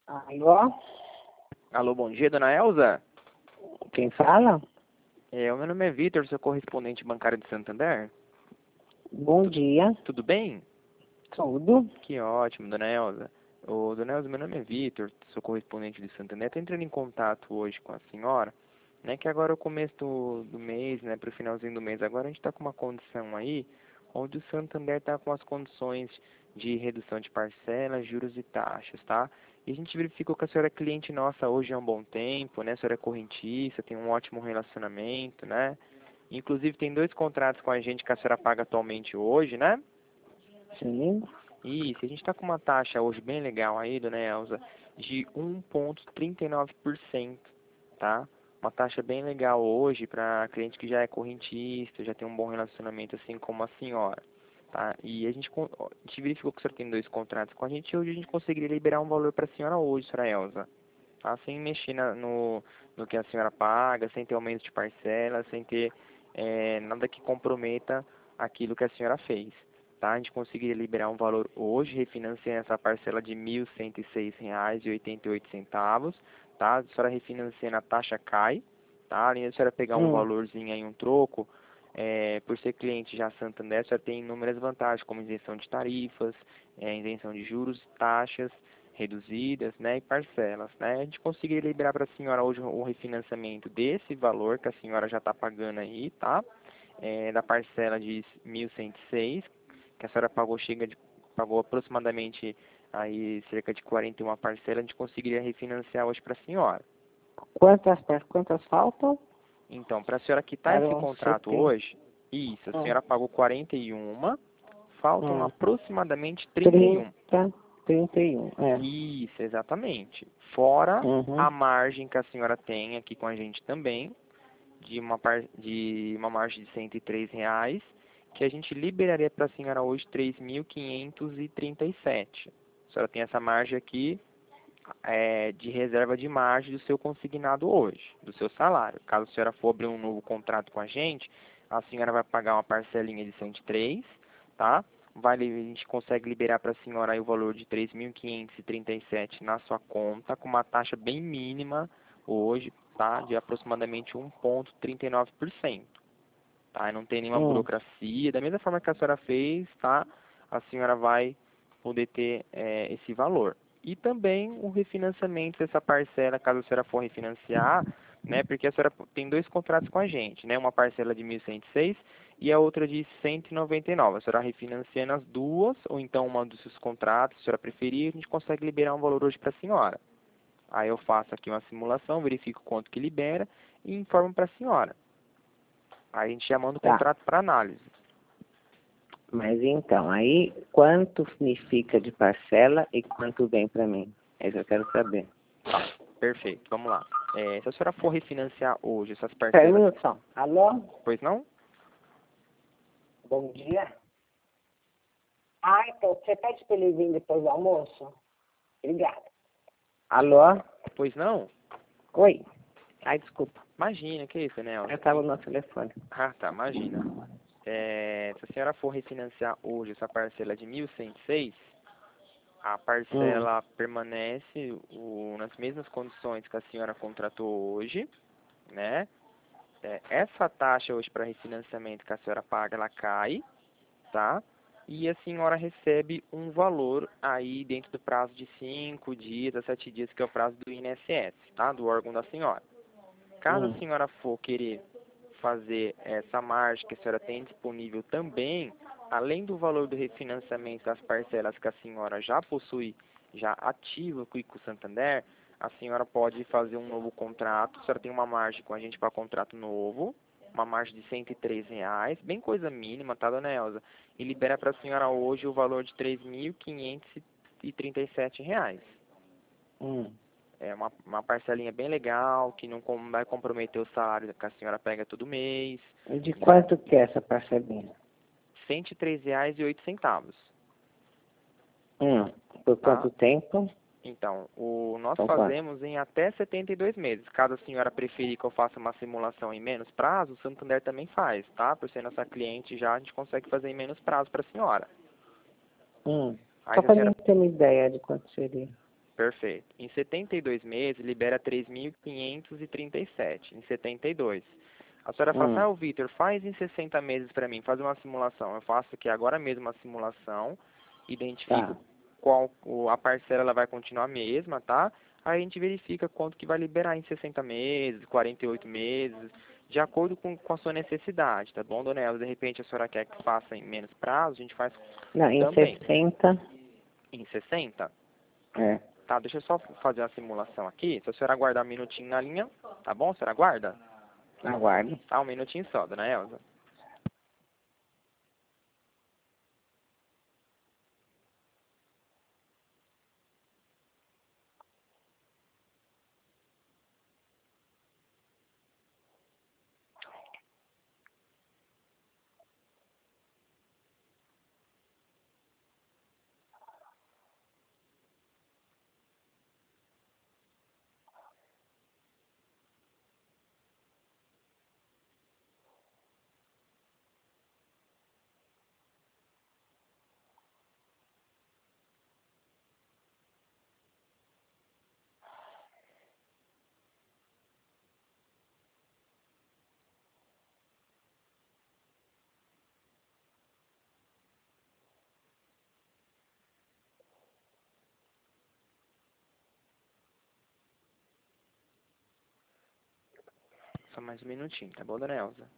Alô? Alô, bom dia, dona Elza. Quem fala? O meu nome é Vitor, sou correspondente bancário de Santander. Bom dia. Tudo bem? Tudo? Que ótimo, dona Elza. Dona Elza, meu nome é Vitor, sou correspondente de Santander. Estou entrando em contato hoje com a senhora, né, que agora é o começo do mês, né, para o finalzinho do mês. Agora a gente está com uma condição aí, onde o Santander está com as condições de redução de parcelas, juros e taxas, tá? E a gente verificou que a senhora é cliente nossa hoje há um bom tempo, né? A senhora é correntista, tem um ótimo relacionamento, né? Inclusive tem 2 contratos com a gente que a senhora paga atualmente hoje, né? Sim. Isso, a gente está com uma taxa hoje bem legal aí, dona Elza, de 1,39%, tá? Uma taxa bem legal hoje para cliente que já é correntista, já tem um bom relacionamento, assim como a senhora, tá? E a gente verificou que a senhora tem 2 contratos com a gente e hoje a gente conseguiria liberar um valor para a senhora hoje, senhora Elza, tá? Sem mexer no que a senhora paga, sem ter aumento de parcela, sem ter nada que comprometa aquilo que a senhora fez. Tá? A gente conseguiria liberar um valor hoje, refinanciando essa parcela de R$ 1.106,88, tá? A senhora refinanciando, a taxa cai, tá? Além da senhora pegar um valorzinho aí, um troco, por ser cliente já Santander, a senhora tem inúmeras vantagens, como isenção de tarifas, isenção de juros, taxas reduzidas, né, e parcelas, né? A gente conseguiria liberar para a senhora hoje o refinanciamento desse valor que a senhora já está pagando aí, tá? Da parcela de 1.106, que a senhora pagou aproximadamente aí cerca de 41 parcelas, a gente conseguiria refinanciar hoje para a senhora. Quantas faltam? Então, para a senhora quitar esse Eram contrato 70. hoje, isso, a senhora pagou 41, faltam aproximadamente 31. 31, é. Isso, exatamente. Fora Uhum. a margem que a senhora tem aqui com a gente também, de uma margem de R$ 103, que a gente liberaria para a senhora hoje 3.537. A senhora tem essa margem aqui de reserva de margem do seu consignado hoje, do seu salário. Caso a senhora for abrir um novo contrato com a senhora vai pagar uma parcelinha de 103, tá? A gente consegue liberar para a senhora aí o valor de 3.537 na sua conta, com uma taxa bem mínima hoje, tá? De aproximadamente 1,39%. Tá? E não tem nenhuma burocracia. Da mesma forma que a senhora fez, tá? A senhora vai poder ter esse valor. E também o refinanciamento dessa parcela, caso a senhora for refinanciar, né? Porque a senhora tem 2 contratos com a gente, né? Uma parcela de 1.106 e a outra de 199. A senhora refinanciando as duas, ou então uma dos seus contratos, se a senhora preferir, a gente consegue liberar um valor hoje para a senhora. Aí eu faço aqui uma simulação, verifico quanto que libera e informo para a senhora. Aí a gente já manda o Tá. contrato para análise. Mas então, aí quanto me fica de parcela e quanto vem para mim? É isso que eu quero saber. Tá, perfeito. Vamos lá. Se a senhora for refinanciar hoje essas Pera um parcelas... minuto só. Alô? Pois não? Bom dia. Ah, então, você pede para ele vir depois do almoço? Obrigada. Alô? Pois não? Oi. Ai, desculpa. Imagina, que isso, né, Eu Elza? estava no telefone. Ah, tá, imagina. Se a senhora for refinanciar hoje essa parcela de 1.106, a parcela permanece nas mesmas condições que a senhora contratou hoje, né? Essa taxa hoje para refinanciamento que a senhora paga, ela cai, tá? E a senhora recebe um valor aí dentro do prazo de 5 dias a 7 dias, que é o prazo do INSS, tá? Do órgão da senhora. Caso a senhora for querer fazer essa margem que a senhora tem disponível também, além do valor do refinanciamento das parcelas que a senhora já possui, já ativa com o Ico Santander, a senhora pode fazer um novo contrato. A senhora tem uma margem com a gente para contrato novo, uma margem de R$ 103, bem coisa mínima, tá, dona Elza? E libera para a senhora hoje o valor de R$ 3.537. É uma parcelinha bem legal, que não vai comprometer o salário que a senhora pega todo mês. E de quanto que é essa parcelinha? R$ 103,08. Por Tá? quanto tempo? Então, nós Por quanto? fazemos em até 72 meses. Caso a senhora preferir que eu faça uma simulação em menos prazo, o Santander também faz, tá? Por ser nossa cliente já, a gente consegue fazer em menos prazo para a senhora. Aí Só se a para senhora... mim ter uma ideia de quanto seria. Perfeito. Em 72 meses, libera 3.537 em 72. A senhora fala assim, Hum, ah, o Vitor, faz em 60 meses para mim, faz uma simulação. Eu faço aqui agora mesmo uma simulação, identifico tá. a parcela ela vai continuar a mesma, tá? Aí a gente verifica quanto que vai liberar em 60 meses, 48 meses, de acordo com a sua necessidade, tá bom, dona Elza? De repente a senhora quer que faça em menos prazo, a gente faz Não, em também. 60, Em 60? é, Tá, deixa eu só fazer a simulação aqui. Se a senhora aguardar um minutinho na linha, tá bom? A senhora aguarda? aguarde. Tá, um minutinho só, dona Elza. Só mais um minutinho, tá bom, dona Elza?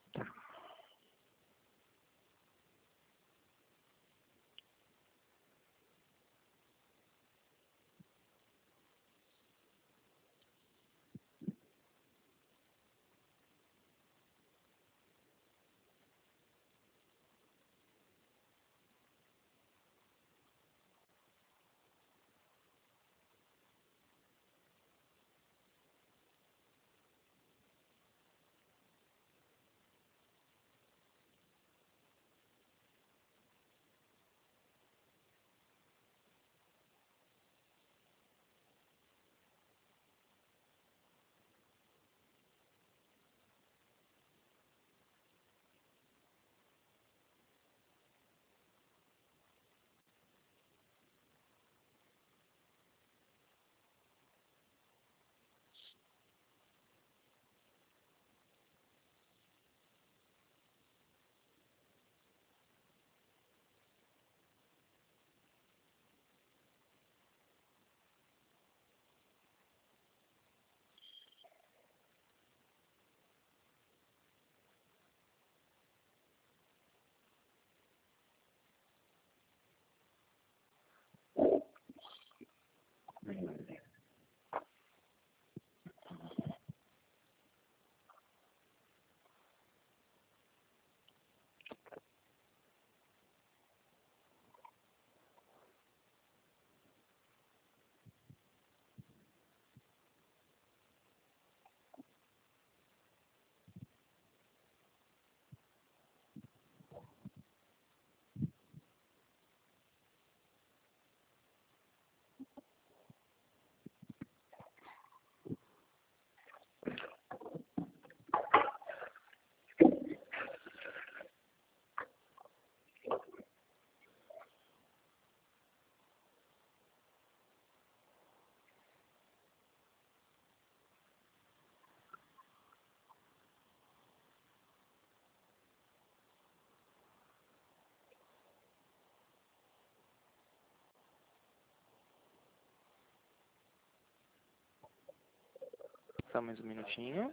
Só mais um minutinho.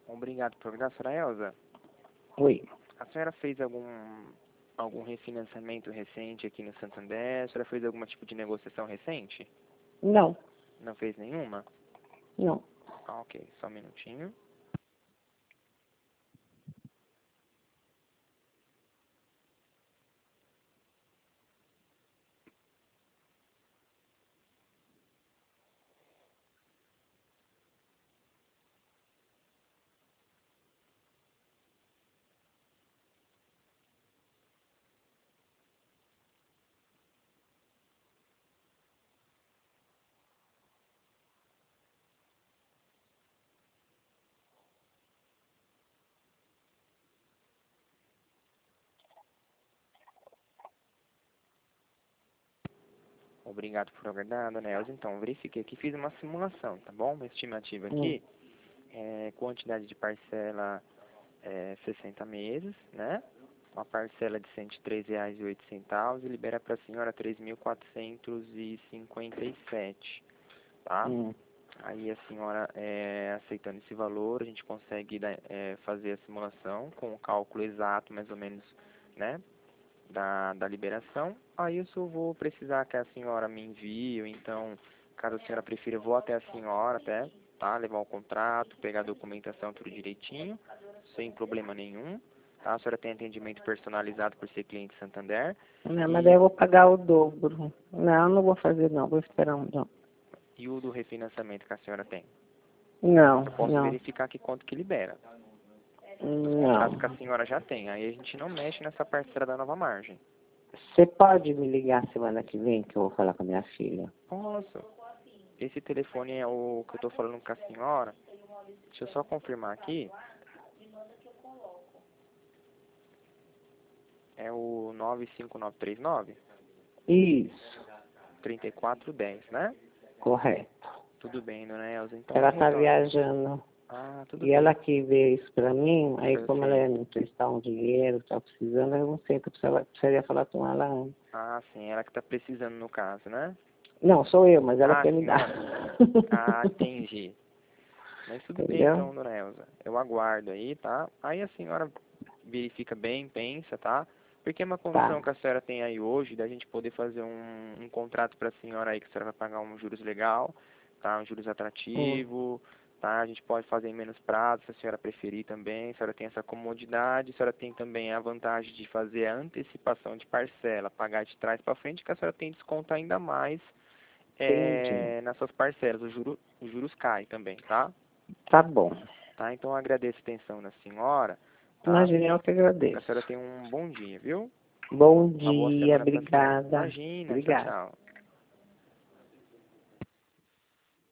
Obrigado por perguntar, senhora Elza. Oi. A senhora fez algum refinanciamento recente aqui no Santander? A senhora fez algum tipo de negociação recente? Não, Não fez nenhuma? não. Ah, ok, só um minutinho. Obrigado por aguardar, dona Elza. Então, verifiquei aqui, fiz uma simulação, tá bom? Uma estimativa aqui, quantidade de parcela 60 meses, né? Uma parcela de R$ 103,08 e libera para a senhora 3.457, tá? Aí a senhora, aceitando esse valor, a gente consegue fazer a simulação com o cálculo exato, mais ou menos, né? Da liberação. Aí eu só vou precisar que a senhora me envie, ou então, caso a senhora prefira, eu vou até a senhora, tá? Levar o contrato, pegar a documentação tudo direitinho, sem problema nenhum. Tá? A senhora tem atendimento personalizado por ser cliente Santander. Não, mas daí eu vou pagar o dobro. Não, não vou fazer não, vou esperar um não. E o do refinanciamento que a senhora tem? Não, Eu posso não, verificar aqui quanto que libera. Os não. contratos que a senhora já tem. Aí a gente não mexe nessa parcela da nova margem. Você pode me ligar semana que vem que eu vou falar com a minha filha? Posso. Esse telefone é o que eu tô falando com a senhora. Deixa eu só confirmar aqui. É o 95939 Isso, 3410, né? correto. Tudo bem, dona Elza. Então, Ela vamos tá então. viajando. Ah, tudo E bem. ela que vê isso pra mim, aí como ela Perfeito. ia me emprestar um dinheiro, tá precisando, eu não sei, que eu precisaria falar com ela antes. Ah, sim, ela que tá precisando no caso, né? Não, sou eu, mas ela Ah, quer me dar. senhora. Ah, entendi. Mas tudo bem Entendeu? então, dona Elza. Eu aguardo aí, tá? Aí a senhora verifica bem, pensa, tá? Porque é uma Tá. condição que a senhora tem aí hoje, da gente poder fazer um contrato para a senhora aí, que a senhora vai pagar um juros legal, tá? Um juros Hum. atrativo, tá? A gente pode fazer em menos prazo, se a senhora preferir também. A senhora tem essa comodidade, a senhora tem também a vantagem de fazer a antecipação de parcela, pagar de trás para frente, que a senhora tem desconto ainda mais Entendi. nas suas parcelas. Os juros caem também, tá? Tá bom. Tá? Então eu agradeço a atenção da senhora, tá? Imagina, eu que Que a agradeço. senhora tenha um bom dia, viu? Bom Uma boa dia, semana pra senhora. obrigada. Imagina, tchau, Obrigada. tchau.